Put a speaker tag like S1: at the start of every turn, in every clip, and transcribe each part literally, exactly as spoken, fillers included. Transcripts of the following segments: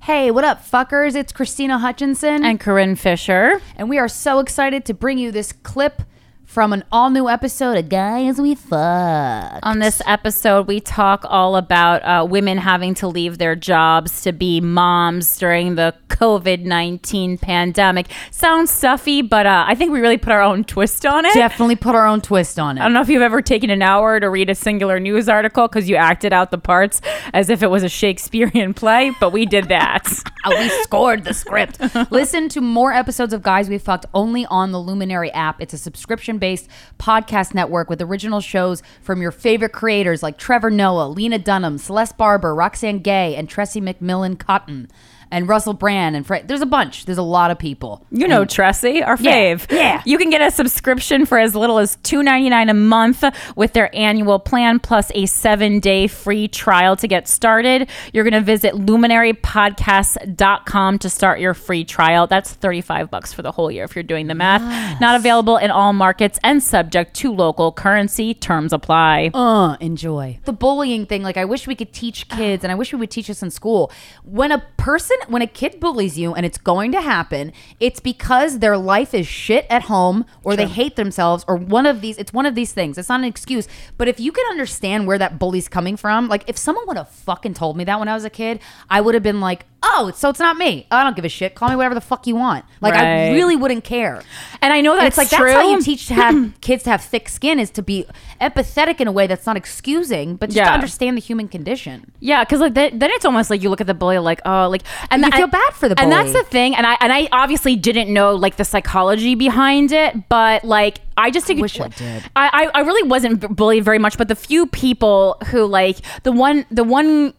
S1: Hey, what up, fuckers? It's Christina Hutchinson.
S2: And Corinne Fisher.
S1: And we are so excited to bring you this clip from an all-new episode of Guys We Fucked.
S2: On this episode, we talk all about uh, women having to leave their jobs to be moms during the covid nineteen pandemic. Sounds stuffy, but uh, I think we really put our own twist on it.
S1: Definitely put our own twist on it.
S2: I don't know if you've ever taken an hour to read a singular news article because you acted out the parts as if it was a Shakespearean play, but we did that.
S1: We scored the script. Listen to more episodes of Guys We Fucked only on the Luminary app. It's a subscription-based podcast network with original shows from your favorite creators like Trevor Noah, Lena Dunham, Celeste Barber, Roxanne Gay, and Tressie McMillan Cotton. And Russell Brand and Fred. There's a bunch. There's a lot of people.
S2: You know
S1: and,
S2: Tressie, our
S1: yeah,
S2: fave.
S1: Yeah.
S2: You can get a subscription for as little as two dollars and ninety-nine cents a month with their annual plan plus a seven-day free trial to get started. You're going to visit luminary podcast dot com to start your free trial. That's thirty-five bucks for the whole year if you're doing the math. Yes. Not available in all markets and subject to local currency. Terms apply.
S1: Uh, enjoy. The bullying thing, like I wish we could teach kids, and I wish we would teach this in school. When a person When a kid bullies you, and it's going to happen, it's because their life is shit at home, or True. They hate themselves, or one of these. It's one of these things. It's not an excuse. But if you can understand where that bully's coming from, like if someone would have fucking told me that when I was a kid, I would have been like, oh, so it's not me. I don't give a shit. Call me whatever the fuck you want. Like right. I really wouldn't care.
S2: And I know that's
S1: it's like
S2: true.
S1: That's how you teach to have kids to have thick skin, is to be empathetic in a way that's not excusing, but just yeah. to understand the human condition.
S2: Yeah, because like that, then it's almost like you look at the bully like, oh, like, and
S1: you
S2: the,
S1: feel
S2: I,
S1: bad for the bully.
S2: And that's the thing. And I and I obviously didn't know like the psychology behind it, but like I just think
S1: I wish
S2: it,
S1: I did.
S2: I, I I really wasn't bullied very much, but the few people who like the one the one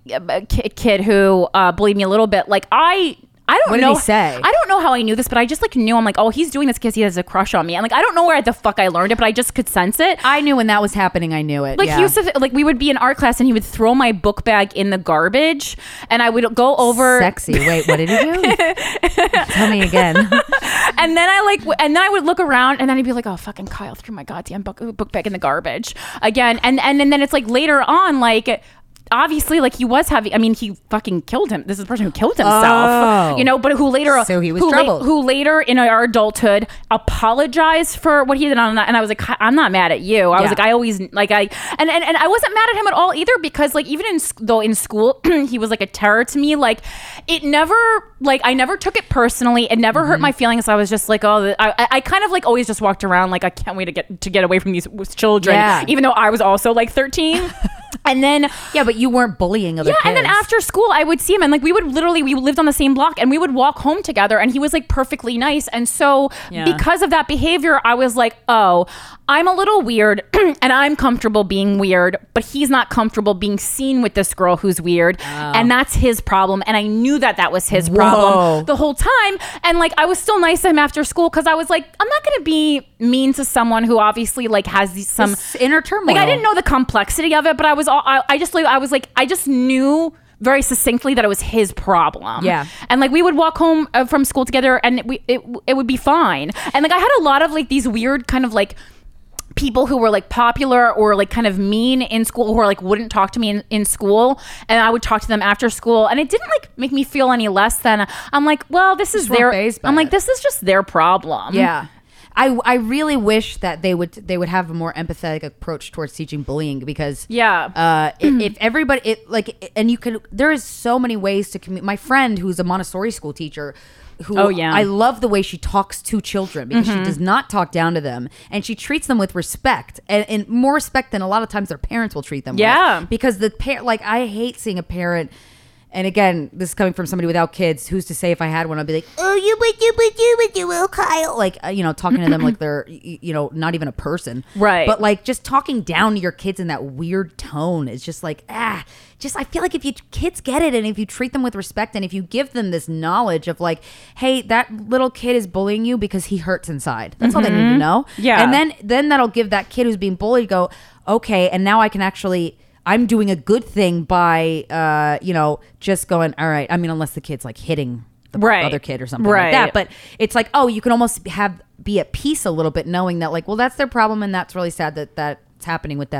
S2: kid who uh, bullied me a little bit, like I. I don't
S1: what did
S2: know.
S1: he say?
S2: I don't know how I knew this, but I just like knew. I'm like, oh, he's doing this because he has a crush on me. And like, I don't know where the fuck I learned it, but I just could sense it.
S1: I knew when that was happening. I knew it.
S2: Like
S1: yeah.
S2: he used to, like we would be in art class and he would throw my book bag in the garbage, and I would go over.
S1: Sexy. Wait, what did he do? Tell me again.
S2: And then I like, and then I would look around, and then he'd be like, oh, fucking Kyle threw my goddamn book, book bag in the garbage again. And and and then it's like later on, like. Obviously, like he was having, I mean, he fucking killed him. This is the person who killed himself,
S1: oh.
S2: you know, but who later,
S1: so he was
S2: who,
S1: troubled.
S2: La- who later in our adulthood apologized for what he did on that. And I was like, I'm not mad at you. I
S1: yeah.
S2: was like, I always like, I, and, and, and I wasn't mad at him at all either, because like, even in, though in school, he was like a terror to me. Like it never, like, I never took it personally. It never mm-hmm. hurt my feelings. I was just like, oh, I, I kind of like always just walked around like, I can't wait to get, to get away from these children,
S1: yeah.
S2: even though I was also like thirteen. And then
S1: yeah, but you weren't bullying other
S2: yeah,
S1: kids.
S2: and then after school I would see him, and like we would literally we lived on the same block, and we would walk home together, and he was like perfectly nice. And so yeah. because of that behavior, I was like, oh, I'm a little weird and I'm comfortable being weird, but he's not comfortable being seen with this girl who's weird. Oh. And that's his problem. And I knew that that was his
S1: Whoa.
S2: problem the whole time. And like I was still nice to him after school, because I was like, I'm not going to be mean to someone who obviously like has these, some
S1: this inner turmoil.
S2: Like I didn't know the complexity of it, but I was all, I, I just like I was like I just knew very succinctly that it was his problem.
S1: Yeah.
S2: And like we would walk home uh, from school together, and we it, it would be fine. And like I had a lot of like these weird kind of like people who were like popular or like kind of mean in school, who are like wouldn't talk to me in, in school, and I would talk to them after school, and it didn't like make me feel any less than. I'm like, well, this is their I'm like, this is just their problem.
S1: Yeah. I, I really wish that they would they would have a more empathetic approach towards teaching bullying, because
S2: yeah
S1: uh if, if everybody it like and you can there is so many ways to communicate. My friend who's a Montessori school teacher, who
S2: oh, yeah.
S1: I love the way she talks to children, because mm-hmm. she does not talk down to them, and she treats them with respect, and, and more respect than a lot of times their parents will treat them
S2: yeah
S1: with. Because the parent, like I hate seeing a parent. And again, this is coming from somebody without kids. Who's to say if I had one, I'd be like, oh, you would, you would, you would, you will, Kyle. Like, uh, you know, talking to them like they're, you know, not even a person.
S2: Right.
S1: But like just talking down to your kids in that weird tone is just like, ah, just, I feel like if you kids get it, and if you treat them with respect, and if you give them this knowledge of like, hey, that little kid is bullying you because he hurts inside. That's mm-hmm. all they need to know.
S2: Yeah.
S1: And then, then that'll give that kid who's being bullied go, okay, and now I can actually... I'm doing a good thing by, uh, you know, just going, all right. I mean, unless the kid's like hitting the
S2: right.
S1: other kid or something
S2: right.
S1: like that. But it's like, oh, you can almost have be at peace a little bit, knowing that like, well, that's their problem, and that's really sad that that's happening with them. But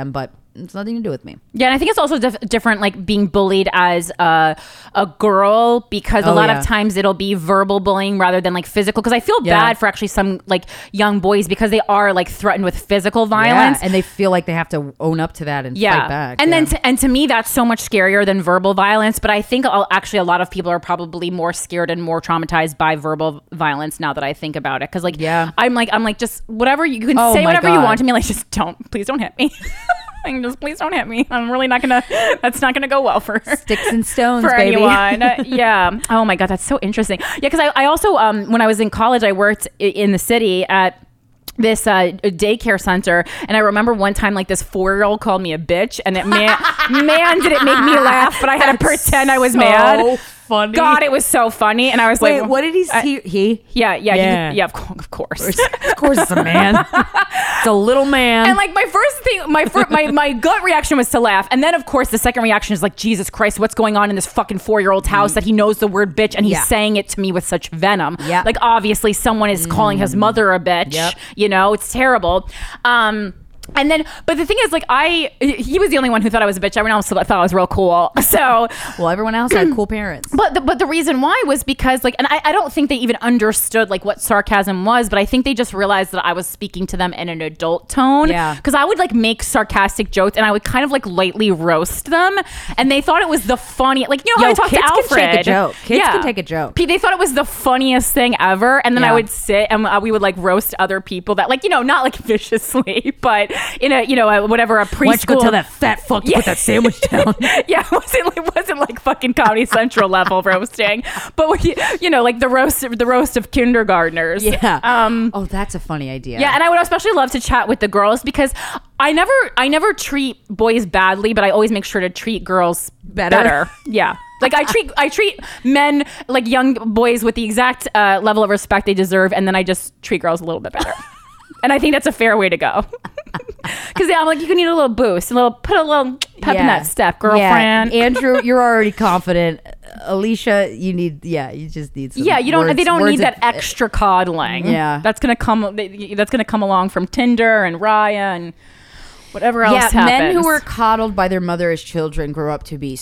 S1: It's nothing to do with me.
S2: Yeah, and I think it's also dif- different, like being bullied as a, a girl, because a
S1: Oh,
S2: lot
S1: yeah.
S2: of times it'll be verbal bullying rather than like physical. Because I feel
S1: Yeah.
S2: bad for actually some like young boys because they are like threatened with physical violence.
S1: Yeah, and they feel like they have to own up to that and
S2: Yeah,
S1: fight back.
S2: and
S1: yeah.
S2: then to, and to me that's so much scarier than verbal violence. But I think I'll, actually a lot of people are probably more scared and more traumatized by verbal violence now that I think about it. Because like
S1: Yeah.
S2: I'm like I'm like just whatever you can
S1: Oh
S2: say
S1: my
S2: whatever you
S1: God.
S2: want to me. Like just don't please don't hit me. Like, just please don't hit me. I'm really not gonna. That's not gonna go well for
S1: Sticks and stones,
S2: for
S1: baby.
S2: anyone. Uh, yeah. Oh my God, that's so interesting. Yeah, because I, I also um when I was in college, I worked i- in the city at this uh, daycare center, and I remember one time like this four-year-old called me a bitch, and it man man did it make me laugh, but I had to pretend I was
S1: so
S2: mad.
S1: funny.
S2: God, it was so funny, and I was
S1: Wait,
S2: like,
S1: what did he
S2: I-
S1: see? He?
S2: Yeah, yeah,
S1: Yeah.
S2: He, yeah. Of, co- of course.
S1: Of course, it's a man. It's a little man.
S2: And like my first thing, my fir- my my gut reaction was to laugh, and then of course the second reaction is like, Jesus Christ, what's going on in this fucking four year old's house that he knows the word bitch and he's
S1: Yeah.
S2: saying it to me with such venom?
S1: Yeah.
S2: Like obviously someone is calling his mother a bitch.
S1: Yep.
S2: You know, it's terrible. Um. And then, but the thing is, like, I, he was the only one who thought I was a bitch. Everyone else thought I was real cool. So,
S1: well, everyone else had cool parents.
S2: but the, but the reason why was because like, and I, I don't think they even understood like what sarcasm was, but I think they just realized that I was speaking to them in an adult tone.
S1: Yeah.
S2: Because I would like make sarcastic jokes and I would kind of like lightly roast them, and they thought it was the funny, like you know how
S1: Yo,
S2: I talked
S1: kids
S2: to
S1: can
S2: Alfred.
S1: take a joke. Kids can take a joke.
S2: P- They thought it was the funniest thing ever, and then
S1: Yeah.
S2: I would sit and uh, we would like roast other people that like you know not like viciously, but in a you know a, whatever a preschool.
S1: Why don't you go tell that fat fuck to
S2: Yeah.
S1: put that sandwich down?
S2: Yeah, it wasn't it wasn't like fucking Comedy Central level roasting, but when you, you know, like the roast the roast of kindergartners.
S1: Yeah.
S2: Um.
S1: Oh, that's a funny idea.
S2: Yeah, and I would especially love to chat with the girls because I never I never treat boys badly, but I always make sure to treat girls
S1: Better.
S2: better. Yeah. Like I treat I treat men like young boys with the exact uh, level of respect they deserve, and then I just treat girls a little bit better. And I think that's a fair way to go. Because yeah, I'm like, you can need a little boost, a little put a little pep in
S1: Yeah.
S2: that step, girlfriend.
S1: Yeah. Andrew, you're already confident. Alicia, you need, yeah, you just need some
S2: Yeah, you don't.
S1: words-
S2: they don't
S1: words
S2: need
S1: of-
S2: that extra coddling.
S1: Yeah.
S2: that's gonna come. That's gonna come along from Tinder and Raya and whatever else
S1: Yeah,
S2: happens.
S1: men who were coddled by their mother as children grow up to be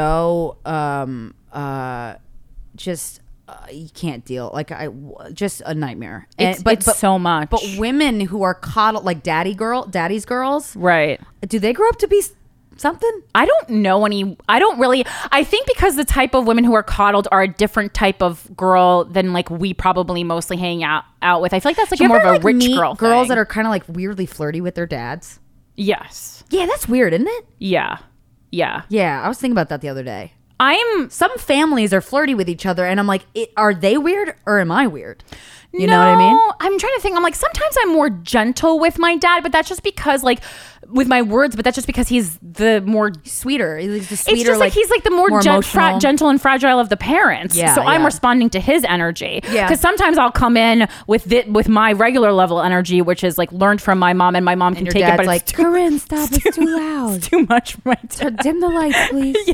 S1: so um uh just uh, you can't deal like I just a nightmare.
S2: It's,
S1: And- but
S2: it's
S1: but,
S2: so much.
S1: but women who are coddled like daddy girl, daddy's girls,
S2: right.
S1: do they grow up to be s- something?
S2: I don't know any. I don't really. I think because the type of women who are coddled are a different type of girl than like we probably mostly hang out out with. I feel like that's like
S1: Do
S2: a
S1: you
S2: more
S1: ever,
S2: of a
S1: like,
S2: rich
S1: meet
S2: girl.
S1: girls
S2: thing.
S1: that are kind of like weirdly flirty with their dads?
S2: yes.
S1: Yeah, that's weird, isn't it?
S2: Yeah. Yeah.
S1: Yeah, I was thinking about that the other day.
S2: I'm.
S1: Some families are flirty with each other, and I'm like, it, are they weird or am I weird? You
S2: no,
S1: know what I mean?
S2: I'm trying to think. I'm like, sometimes I'm more gentle with my dad, but that's just because, like, with my words, but that's just because he's the more.
S1: Sweeter. He's the sweeter.
S2: It's just like, he's like the more,
S1: more
S2: gen- fra-
S1: emotional.
S2: gentle and fragile of the parents.
S1: Yeah,
S2: so I'm
S1: yeah.
S2: responding to his energy.
S1: Yeah.
S2: Because sometimes I'll come in with the, with my regular level energy, which is like learned from my mom, and my mom can
S1: And your
S2: take it,
S1: dad's
S2: but
S1: like,
S2: it's too,
S1: Corinne, stop, it's too loud.
S2: it's too much for my dad.
S1: Dim the lights,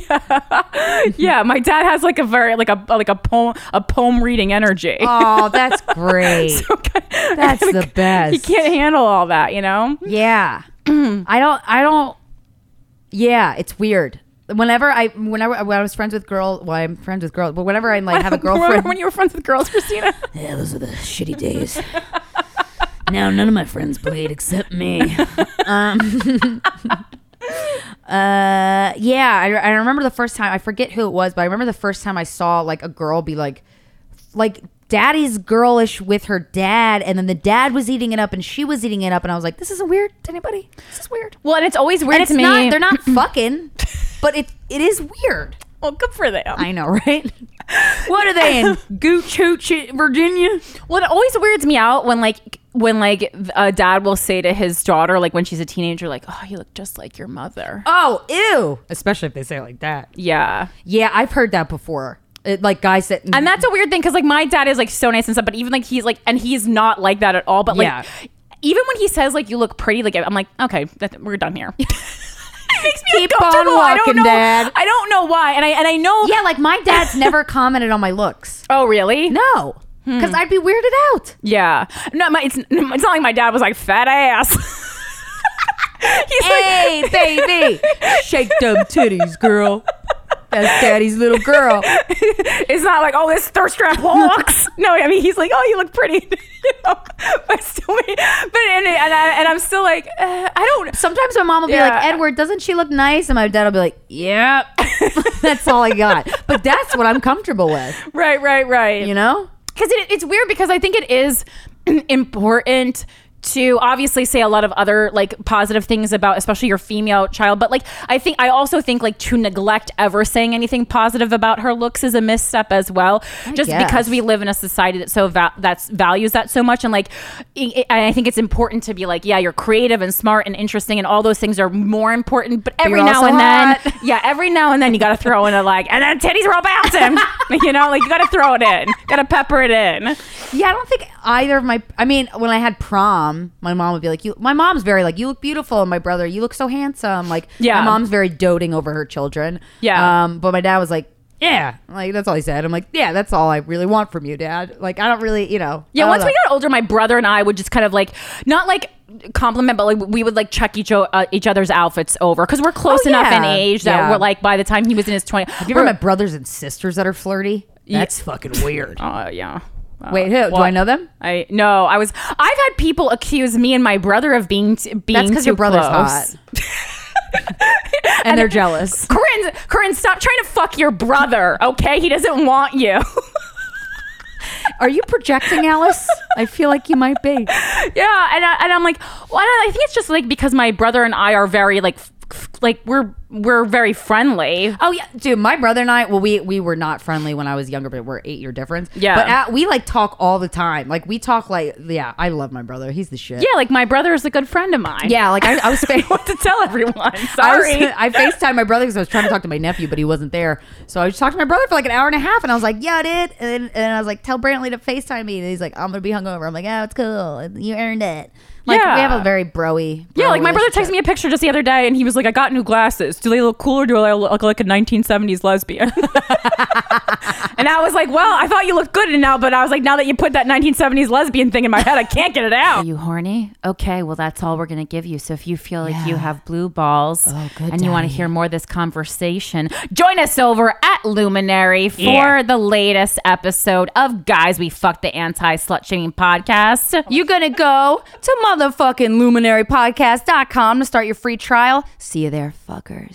S1: please.
S2: Yeah, my dad has like a very like a like a poem a poem reading energy.
S1: Oh, that's great. That's the best.
S2: He can't handle all that, you know.
S1: Yeah. I don't, I don't, yeah, it's weird. Whenever I, whenever when I was friends with girls, well, I'm friends with girls, but whenever I like have a girlfriend.
S2: Remember when you were friends with girls, Christina?
S1: Yeah, those are the shitty days. Now none of my friends played except me. um, uh, yeah, I, I remember the first time. I forget who it was, but I remember the first time I saw like a girl be like, like daddy's girlish with her dad, and then the dad was eating it up and she was eating it up, and I was like, this isn't weird to anybody. This is weird.
S2: Well, and it's always weird
S1: And it's
S2: to me.
S1: not. They're not fucking, but it it is weird.
S2: Well, good for them.
S1: I know, right? What are they in Gooch Hooch, Virginia?
S2: Well, it always weirds me out when like when like a dad will say to his daughter, like when she's a teenager, like, "Oh, you look just like your mother."
S1: Oh, ew! Especially if they say it like that.
S2: Yeah.
S1: Yeah, I've heard that before. It, like guys that,
S2: And that's a weird thing because like my dad is like so nice and stuff, but even like he's like, and he's not like that at all. But like,
S1: Yeah.
S2: even when he says like you look pretty, like I'm like, okay, that, we're done here. It makes me
S1: Keep on
S2: uncomfortable. I don't
S1: walking,
S2: know,
S1: Dad.
S2: I don't know why, and I and I know.
S1: yeah, like my dad's never commented on my looks.
S2: Oh, really?
S1: No, because I'd be weirded out.
S2: Yeah. No, my, it's it's not like my dad was like fat ass. He's
S1: hey,
S2: like,
S1: baby, shake them titties, girl. That's daddy's little girl.
S2: It's not like, oh, this thirst trap walks. No, I mean, he's like, oh, you look pretty. You know? But still, but and, and, I, and I'm still like, uh, I don't.
S1: Sometimes my mom will be
S2: Yeah.
S1: like, Edward, doesn't she look nice? And my dad will be like, yep. That's all I got. But that's what I'm comfortable with.
S2: Right, right, right.
S1: You know?
S2: Because it, it's weird because I think it is important to obviously say a lot of other like positive things about especially your female child, but like I think I also think like to neglect ever saying anything positive about her looks is a misstep as well,
S1: I
S2: just
S1: guess.
S2: because we live in a society that so va- that's values that so much. And like it, it- I think it's important to be like, yeah, you're creative and smart and interesting and all those things are more important, but every
S1: you're
S2: now
S1: also
S2: and
S1: hot.
S2: then yeah every now and then you got to throw in a like, and then titties are all bouncing. You know, like you got to throw it in, got to pepper it in.
S1: Yeah, I don't think either of my. I mean, when I had prom, my mom would be like, "You." My mom's very like, "You look beautiful," and my brother, "You look so handsome." Like,
S2: Yeah.
S1: my mom's very doting over her children.
S2: Yeah.
S1: Um, but my dad was like, "Yeah," like that's all he said. I'm like, "Yeah, that's all I really want from you, Dad." Like, I don't really, you know.
S2: Yeah,
S1: I don't
S2: once
S1: know.
S2: we got older, my brother and I would just kind of like, not like compliment, but like we would like check each o- uh, each other's outfits over because we're close
S1: Oh,
S2: enough in
S1: yeah.
S2: age that
S1: Yeah.
S2: we're like by the time he was in his twenties.
S1: Have you ever met brothers and sisters that are flirty? That's fucking weird.
S2: Oh yeah. Uh,
S1: Wait, who? Do
S2: what?
S1: I know them?
S2: I no. I was. I've had people accuse me and my brother of being t- being
S1: That's because
S2: too
S1: your brother's
S2: close.
S1: hot. and they're jealous.
S2: Corinne, Corinne, stop trying to fuck your brother. Okay, he doesn't want you.
S1: Are you projecting, Alice? I feel like you might be.
S2: Yeah, and I, and I'm like, well, I think it's just like because my brother and I are very like, f- f- like we're we're very friendly.
S1: Oh yeah, dude. My brother and I. Well, we we were not friendly when I was younger, but we're eight year difference.
S2: Yeah.
S1: But at, we like talk all the time. Like we talk like yeah. I love my brother. He's the shit.
S2: Yeah, like my brother is a good friend of mine.
S1: Yeah. Like I, I was. Fa-
S2: What to tell everyone?
S1: I,
S2: Sorry.
S1: was, I FaceTimed my brother because I was trying to talk to my nephew, but he wasn't there. So I just talked to my brother for like an hour and a half, and I was like, "Yeah, dude." And, and I was like, "Tell Brantley to FaceTime me." And he's like, "I'm gonna be hungover." I'm like, "Oh, it's cool. You earned it." Like
S2: Yeah.
S1: we have a very broy.
S2: Yeah,
S1: bro
S2: like my brother texted
S1: relationship.
S2: me a picture just the other day, and he was like, "I got new glasses. Do they look cool, or do I look like a nineteen seventies lesbian?" And I was like, "Well, I thought you looked good, and now, but I was like, now that you put that nineteen seventies lesbian thing in my head, I can't get it out."
S3: Are you horny? Okay, well, that's all we're going to give you. So if you feel like you
S1: Yeah.
S3: have blue balls
S1: Oh, good
S3: and you want to
S1: daddy.
S3: hear more of this conversation, join us over at Luminary for
S2: Yeah.
S3: the latest episode of Guys We Fuck, the Anti-Slut Shaming Podcast.
S1: You're going to go to motherfucking luminary podcast dot com to start your free trial. See you there, fuckers.